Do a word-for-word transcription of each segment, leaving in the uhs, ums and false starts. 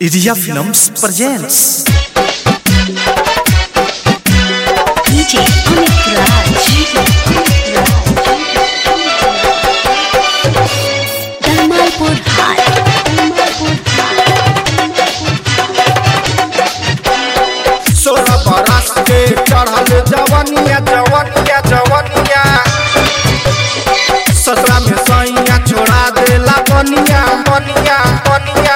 Idea Films presents D J Amit Raj, Dalmalpur High, Dalmalpur सोलह बरस के चढ़ल जवनिया जवनिया जवनिया ससुरा में सैया छोड़ा देला बनिया बनिया बनिया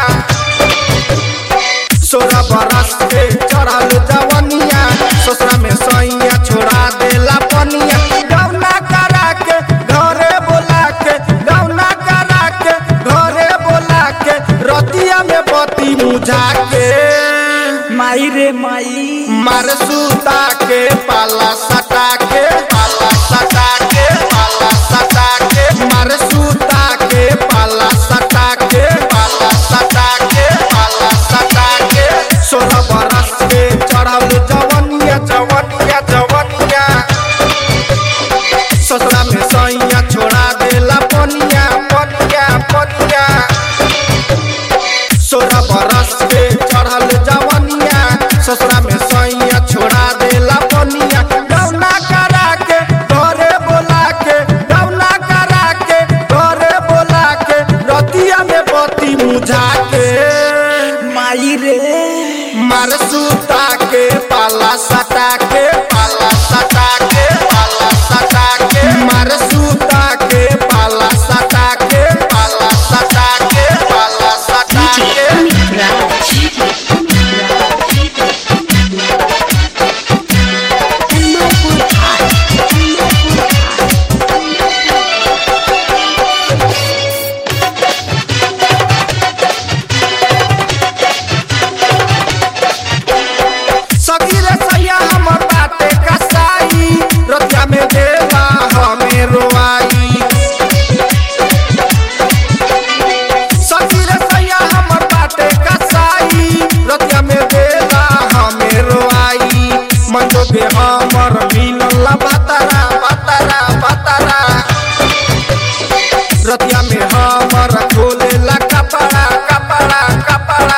सोलह बरस के चढ़ल जवनिया ससुरा में सैया छोड़ा देला बनिया गौना करा के घरे बोला के गौना करा के घरे बोला के रतिया में बत्ती मुझा के माई रे माई मार सूता के पाला सटा के पाला सटा के पाला सटा के मार सूता के पाला सटा के पाला सटा के पाला सटा के सोलह बरस के चढ़ल जवनिया जवनिया जवनिया ससुरा में सैया छोड़ा देला पनिया पनिया पनिया सोलह बरस के चढ़ल जवनिया ससुरा में सैया छोड़ा देला पनिया गौना करा के घरे बोला के गौना करा के घरे बोला के रतिया में बत्ती मुझा के माई रे मार सूता के पाला सटा के पाला सटा के पाला सटा के मार सूता के पाला सटा के पाला सटा के पाला सटा D J के Amit Raj, Dalmalpur High, सखी रे सैया हमर बाटे कसाई रतिया में देला हमें रोआई सखी रे सैया हमर बाटे कसाई रतिया में देला हमें रोआई मन जो बे हमर मिलल बातारा बातारा बातारा रतिया में हमर खोलेला कपड़ा कपड़ा कपड़ा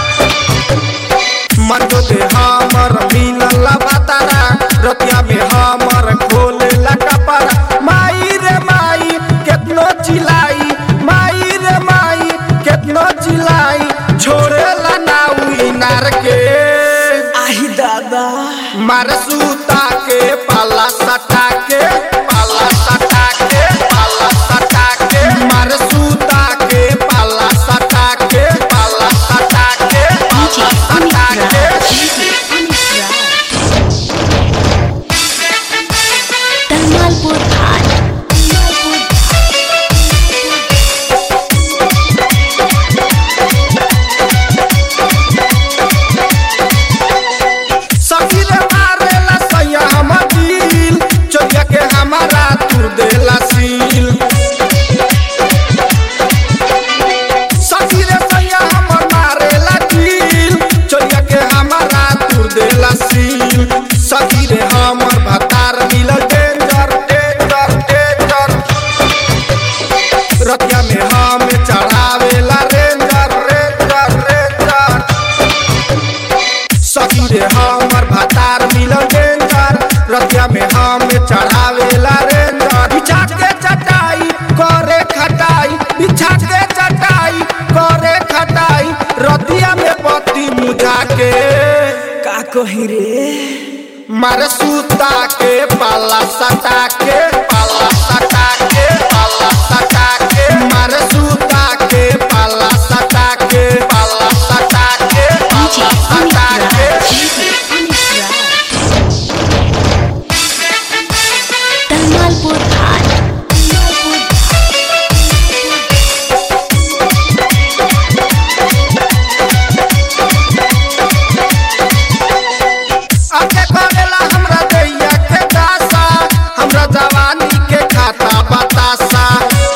मन जो दे हमर मिलल बातारा रतिया में हमर खोलेला कपड़ा माई रे माई केतनो चिलाई माई रे माई केतनो चिलाई छोड़ेला ना उई नार के आही दादा मार सूता के पाला सटा के पाला सटा के पाला सटा के मार सूता के पाला सटा के पाला सटा के D J पाला Amit सटा के Raj, Dalmalpur High, सखी रे मारेला सैया हमर दिल चोरिया के हमारा तू देला सील सखी रे सैया हमर मारेला दिल चोरिया के हमारा तू देला सील सखी रे हमर भतार मिलल डेंजर डेंजर डेंजर रतिया में हम चढ़ावेला रेंजर रेंजर रेंजर सखी रे हमर भतार मिलल डेंजर रतिया में हम चढ़ावेला रेंजर बिछा के चटाई करे खटाई बिछा के चटाई करे खटाई रतिया में पति मुझा के का कही रे मार सूता के पाला सटा के पाला सटा के पाला सटा के मार सूता के पाला सटा के पाला सटा के D J पाला Amit सटा के Raj, Dalmalpur High, आके करेला हमरा दैया के दासा हमरा जवानी के खाता बतासा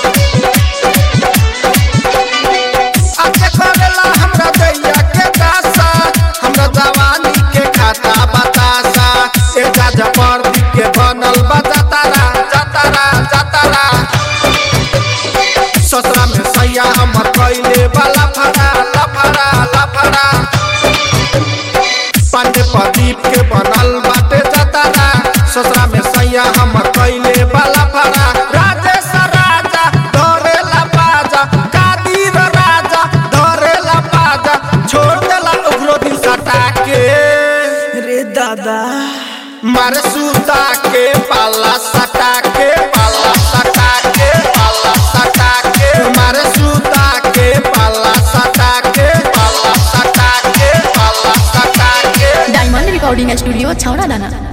मारे सूता के पाला सटा के पाला सटा के पाला सटा के मारे सूता के पाला सटा के पाला सटा के पाला सटा के डायमंड रिकॉर्डिंग स्टूडियो छौड़ा दाना।